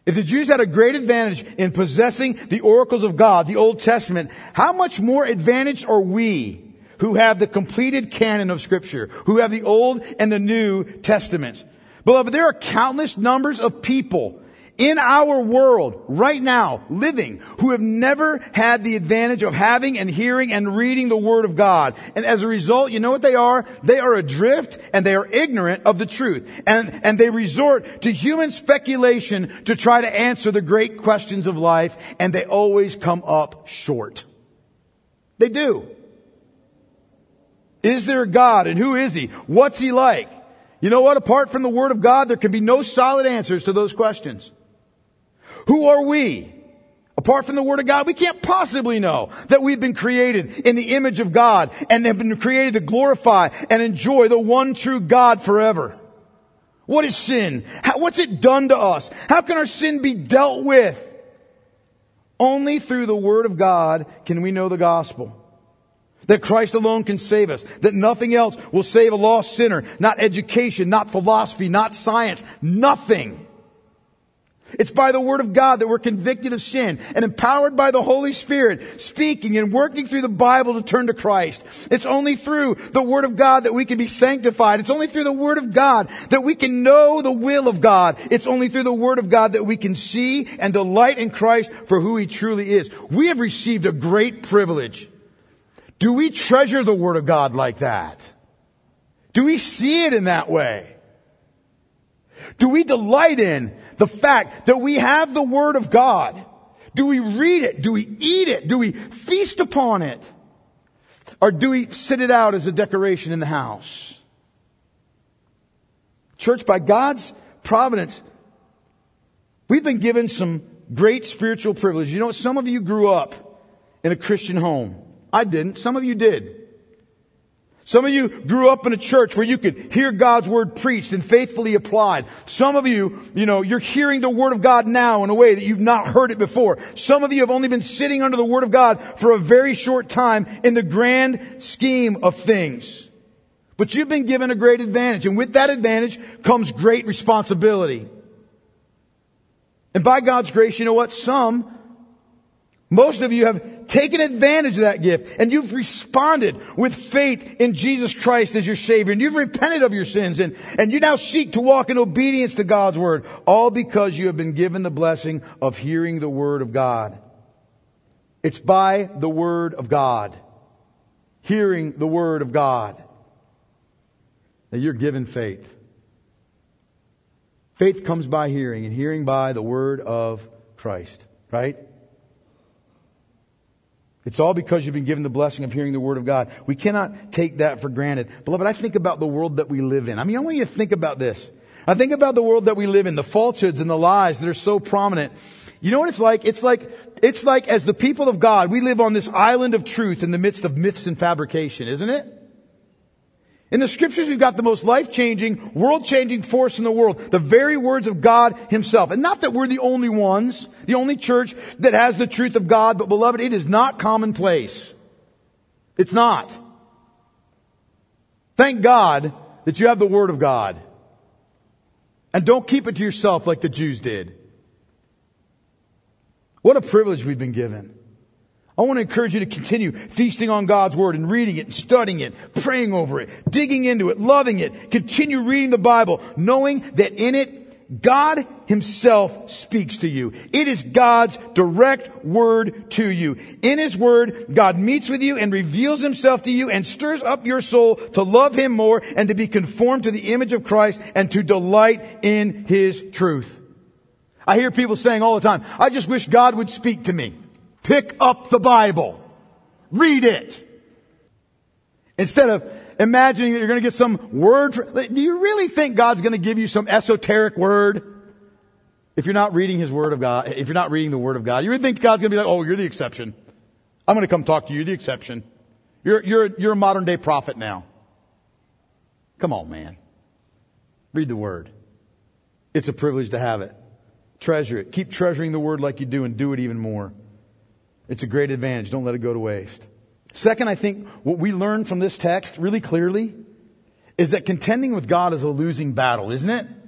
If the Jews had a great advantage in possessing the oracles of God, the Old Testament, how much more advantaged are we who have the completed canon of Scripture, who have the Old and the New Testaments? Beloved, there are countless numbers of people in our world right now living who have never had the advantage of having and hearing and reading the Word of God. And as a result, you know what they are? They are adrift and they are ignorant of the truth. And, and they resort to human speculation to try to answer the great questions of life, and they always come up short. They do. Is there a God, and who is He? What's He like? You know what? Apart from the Word of God, there can be no solid answers to those questions. Who are we? Apart from the Word of God, we can't possibly know that we've been created in the image of God and have been created to glorify and enjoy the one true God forever. What is sin? How, what's it done to us? How can our sin be dealt with? Only through the Word of God can we know the gospel. That Christ alone can save us. That nothing else will save a lost sinner. Not education, not philosophy, not science. Nothing. It's by the Word of God that we're convicted of sin and empowered by the Holy Spirit, speaking and working through the Bible to turn to Christ. It's only through the Word of God that we can be sanctified. It's only through the Word of God that we can know the will of God. It's only through the Word of God that we can see and delight in Christ for who He truly is. We have received a great privilege. Do we treasure the Word of God like that? Do we see it in that way? Do we delight in the fact that we have the Word of God? Do we read it? Do we eat it? Do we feast upon it? Or do we sit it out as a decoration in the house? Church, by God's providence, we've been given some great spiritual privilege. You know, some of you grew up in a Christian home. I didn't. Some of you did. Some of you grew up in a church where you could hear God's Word preached and faithfully applied. Some of you, you know, you're hearing the Word of God now in a way that you've not heard it before. Some of you have only been sitting under the Word of God for a very short time in the grand scheme of things. But you've been given a great advantage, and with that advantage comes great responsibility. And by God's grace, you know what? Some, most of you have taken advantage of that gift, and you've responded with faith in Jesus Christ as your Savior, and you've repented of your sins, and, and you now seek to walk in obedience to God's Word, all because you have been given the blessing of hearing the Word of God. It's by the Word of God, hearing the Word of God, that you're given faith. Faith comes by hearing, and hearing by the Word of Christ, right? It's all because you've been given the blessing of hearing the Word of God. We cannot take that for granted. Beloved, I think about the world that we live in. I mean, I want you to think about this. I think about the world that we live in, the falsehoods and the lies that are so prominent. You know what it's like? It's like, it's like as the people of God, we live on this island of truth in the midst of myths and fabrication, isn't it? In the Scriptures, we've got the most life-changing, world-changing force in the world. The very words of God Himself. And not that we're the only ones, the only church that has the truth of God, but beloved, it is not commonplace. It's not. Thank God that you have the Word of God. And don't keep it to yourself like the Jews did. What a privilege we've been given. I want to encourage you to continue feasting on God's Word and reading it and studying it, praying over it, digging into it, loving it. Continue reading the Bible, knowing that in it, God Himself speaks to you. It is God's direct word to you. In His Word, God meets with you and reveals Himself to you and stirs up your soul to love Him more and to be conformed to the image of Christ and to delight in His truth. I hear people saying all the time, I just wish God would speak to me. Pick up the Bible. Read it. Instead of imagining that you're going to get some word. For, do you really think God's going to give you some esoteric word? If you're not reading His Word of God, if you're not reading the Word of God, you really think God's going to be like, oh, you're the exception. I'm going to come talk to you. You're the exception. You're, you're, you're a modern day prophet now. Come on, man. Read the Word. It's a privilege to have it. Treasure it. Keep treasuring the Word like you do and do it even more. It's a great advantage. Don't let it go to waste. Second, I think what we learn from this text really clearly is that contending with God is a losing battle, isn't it?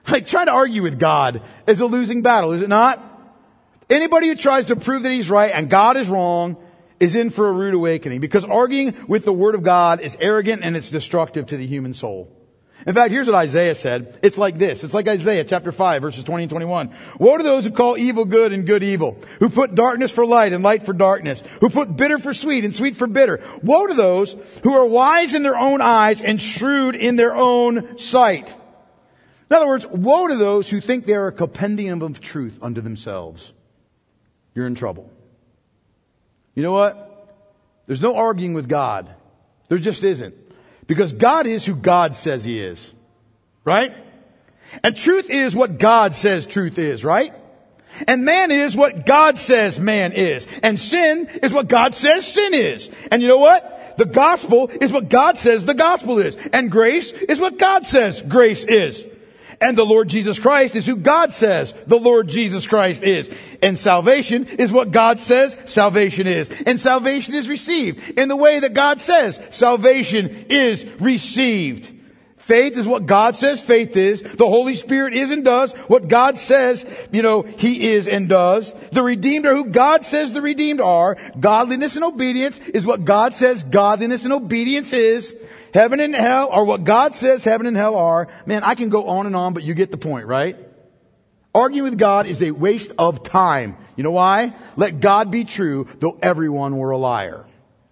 Like trying to argue with God is a losing battle, is it not? Anybody who tries to prove that he's right and God is wrong is in for a rude awakening, because arguing with the Word of God is arrogant and it's destructive to the human soul. In fact, here's what Isaiah said. It's like this. It's like Isaiah chapter five, verses twenty and twenty-one. Woe to those who call evil good and good evil, who put darkness for light and light for darkness, who put bitter for sweet and sweet for bitter. Woe to those who are wise in their own eyes and shrewd in their own sight. In other words, woe to those who think they are a compendium of truth unto themselves. You're in trouble. You know what? There's no arguing with God. There just isn't. Because God is who God says He is. Right? And truth is what God says truth is, right? And man is what God says man is. And sin is what God says sin is. And you know what? The gospel is what God says the gospel is. And grace is what God says grace is. And the Lord Jesus Christ is who God says the Lord Jesus Christ is. And salvation is what God says salvation is. And salvation is received in the way that God says salvation is received. Faith is what God says faith is. The Holy Spirit is and does what God says, you know, He is and does. The redeemed are who God says the redeemed are. Godliness and obedience is what God says godliness and obedience is. Heaven and hell are what God says heaven and hell are. Man, I can go on and on, but you get the point, right? Arguing with God is a waste of time. You know why? Let God be true, though everyone were a liar.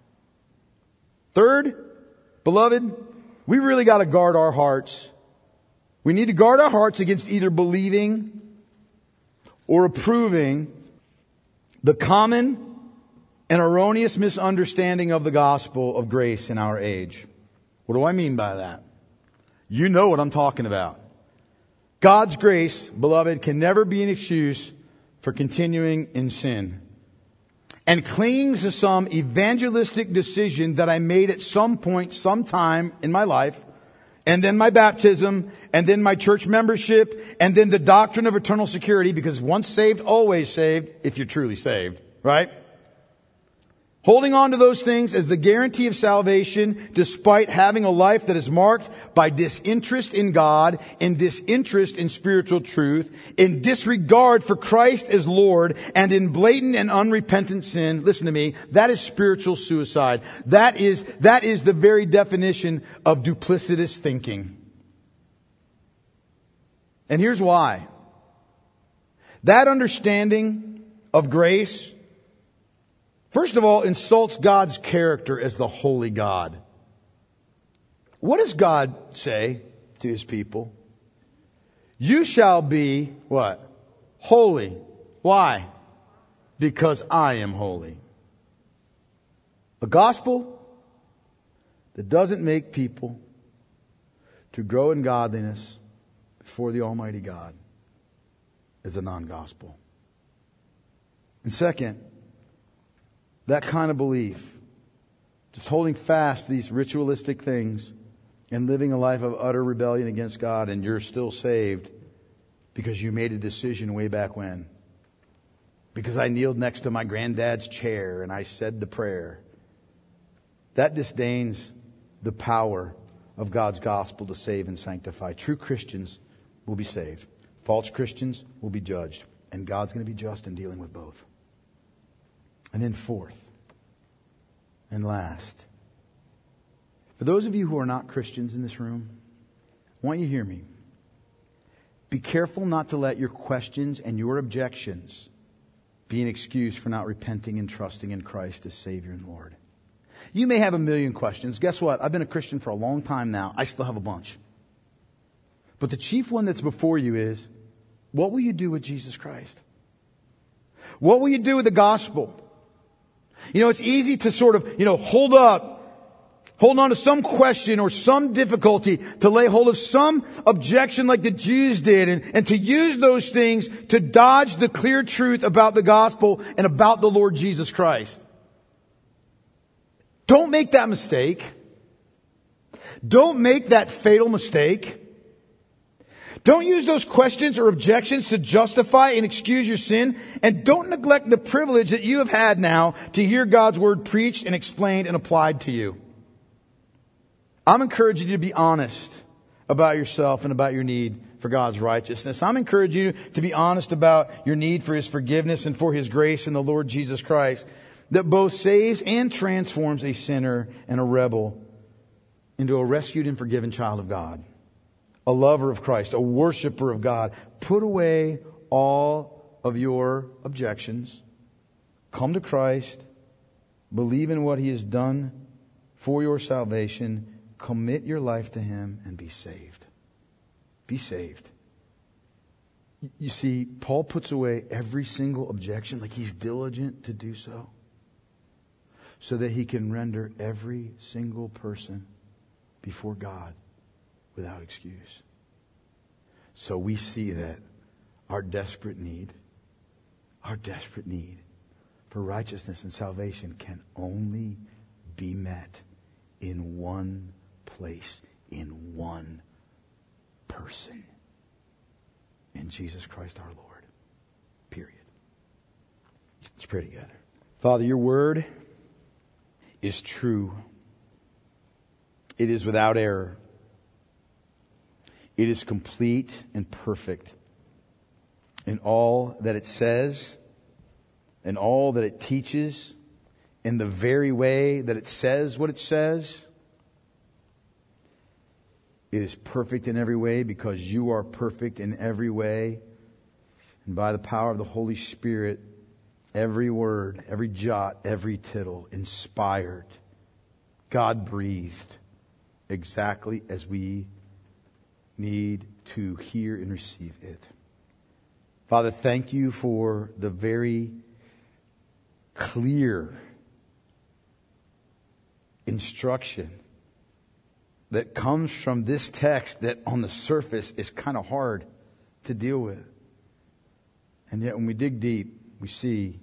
Third, beloved, we really got to guard our hearts. We need to guard our hearts against either believing or approving the common and erroneous misunderstanding of the gospel of grace in our age. What do I mean by that? You know what I'm talking about. God's grace, beloved, can never be an excuse for continuing in sin. And clinging to some evangelistic decision that I made at some point, sometime in my life, and then my baptism, and then my church membership, and then the doctrine of eternal security, because once saved, always saved, if you're truly saved, right? Holding on to those things as the guarantee of salvation, despite having a life that is marked by disinterest in God, in disinterest in spiritual truth, in disregard for Christ as Lord, and in blatant and unrepentant sin. Listen to me. That is spiritual suicide. That is, that is the very definition of duplicitous thinking. And here's why. That understanding of grace, first of all, insults God's character as the holy God. What does God say to His people? You shall be, what? Holy. Why? Because I am holy. A gospel that doesn't make people to grow in godliness before the Almighty God is a non-gospel. And second, that kind of belief, just holding fast these ritualistic things and living a life of utter rebellion against God, and you're still saved because you made a decision way back when. Because I kneeled next to my granddad's chair and I said the prayer. That disdains the power of God's gospel to save and sanctify. True Christians will be saved. False Christians will be judged. And God's going to be just in dealing with both. And then fourth and last, for those of you who are not Christians in this room, I want you to hear me. Be careful not to let your questions and your objections be an excuse for not repenting and trusting in Christ as Savior and Lord. You may have a million questions. Guess what? I've been a Christian for a long time now. I still have a bunch. But the chief one that's before you is, what will you do with Jesus Christ? What will you do with the gospel? You know, it's easy to sort of, you know, hold up, hold on to some question or some difficulty, to lay hold of some objection like the Jews did, and, and to use those things to dodge the clear truth about the gospel and about the Lord Jesus Christ. Don't make that mistake. Don't make that fatal mistake. Don't use those questions or objections to justify and excuse your sin. And don't neglect the privilege that you have had now to hear God's Word preached and explained and applied to you. I'm encouraging you to be honest about yourself and about your need for God's righteousness. I'm encouraging you to be honest about your need for His forgiveness and for His grace in the Lord Jesus Christ, that both saves and transforms a sinner and a rebel into a rescued and forgiven child of God, a lover of Christ, a worshiper of God. Put away all of your objections. Come to Christ. Believe in what He has done for your salvation. Commit your life to Him and be saved. Be saved. You see, Paul puts away every single objection, like he's diligent to do so, so that he can render every single person before God without excuse. So we see that our desperate need, our desperate need for righteousness and salvation can only be met in one place, in one person. In Jesus Christ our Lord. Period. Let's pray together. Father, your word is true. It is without error. It is complete and perfect in all that it says, in all that it teaches, in the very way that it says what it says. It is perfect in every way because you are perfect in every way. And by the power of the Holy Spirit, every word, every jot, every tittle, inspired, God-breathed, exactly as we need to hear and receive it. Father, thank you for the very clear instruction that comes from this text that on the surface is kind of hard to deal with. And yet when we dig deep, we see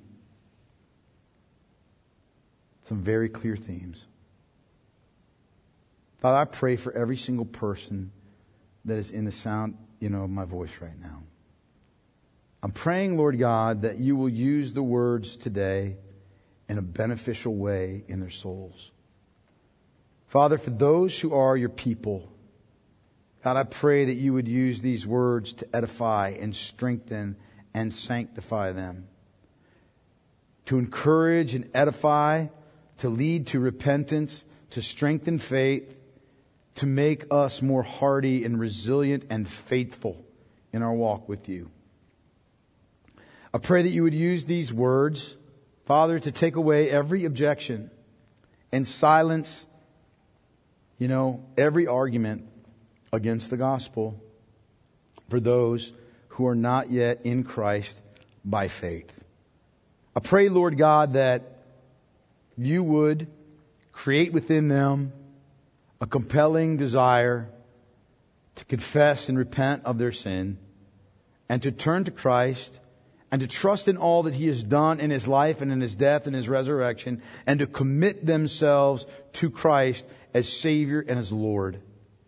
some very clear themes. Father, I pray for every single person that is in the sound, you know, of my voice right now. I'm praying, Lord God, that you will use the words today in a beneficial way in their souls. Father, for those who are your people, God, I pray that you would use these words to edify and strengthen and sanctify them, to encourage and edify, to lead to repentance, to strengthen faith, to make us more hardy and resilient and faithful in our walk with you. I pray that you would use these words, Father, to take away every objection and silence, you know, every argument against the gospel for those who are not yet in Christ by faith. I pray, Lord God, that you would create within them a compelling desire to confess and repent of their sin and to turn to Christ and to trust in all that He has done in His life and in His death and His resurrection, and to commit themselves to Christ as Savior and as Lord.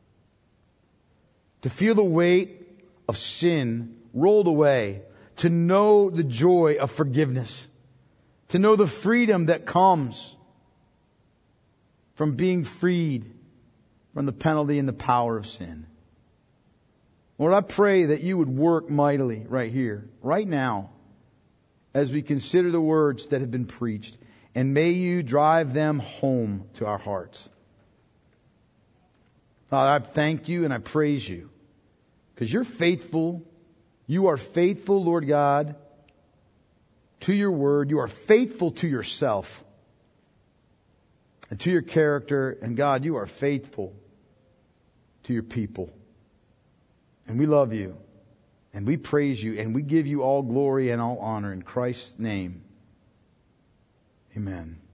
To feel the weight of sin rolled away, to know the joy of forgiveness, to know the freedom that comes from being freed from the penalty and the power of sin. Lord, I pray that you would work mightily right here, right now, as we consider the words that have been preached. And may you drive them home to our hearts. Father, I thank you and I praise you because you're faithful. You are faithful, Lord God, to your word. You are faithful to yourself and to your character. And God, you are faithful to your people. And we love you, and we praise you, and we give you all glory and all honor in Christ's name. Amen.